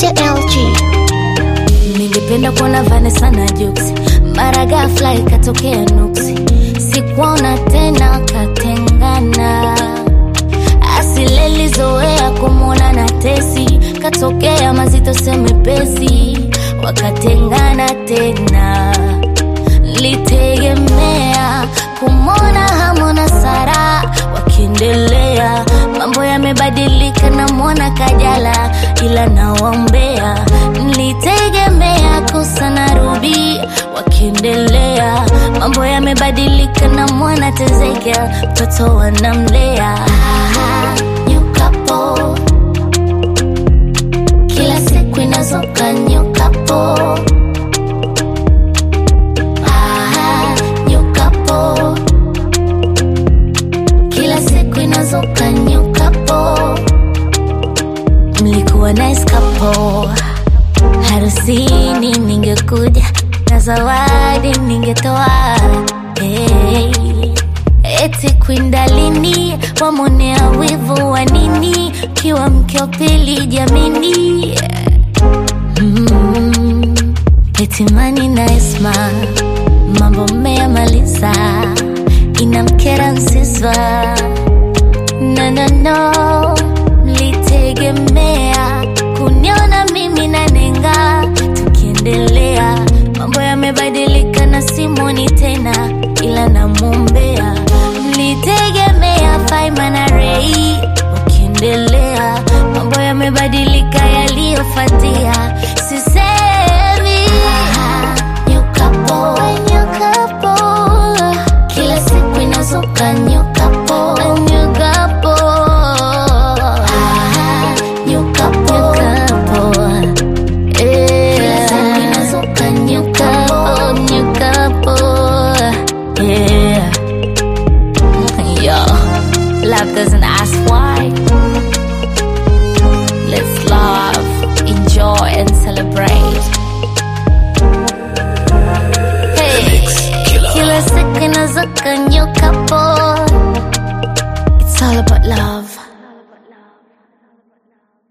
LG. Ningependa kuona Vanessa na Jux, mara ghafla ikatokea nuksi, sikuona tena katengana. Asileli zoea kumwona na Tesi, katokea mazito semepesi, wakatengana tena. Litegemea kumwona Hamu na Sara wakiendelea, mambo yamebadilika na mwona Kajala ila nawaombea. Nilitegemea Kosa na Ruby wakiendelea, mambo yamebadilika na mwana Tezekia mtoto wanamlea. New couple, kila siku inazoka new couple. New couple, kila siku inazoka new couple. Mlikuwa nice couple, harusini ningekuja na zawadi ningetoa. Hey, eti Kwindalini wamonea wivu wa nini, kiwa mke wa pili jamini. Eti Mani na Esma mambo mmeyamaliza, inamkera Nsiswa. No, mlitegemea kuniona mimi na Nenga tukiendelea, mambo yamebadilika na Simoni tena ila namuombea. Mlitegemea Faima na Ray ukiendelea, mambo yamebadilika yaliyofuatia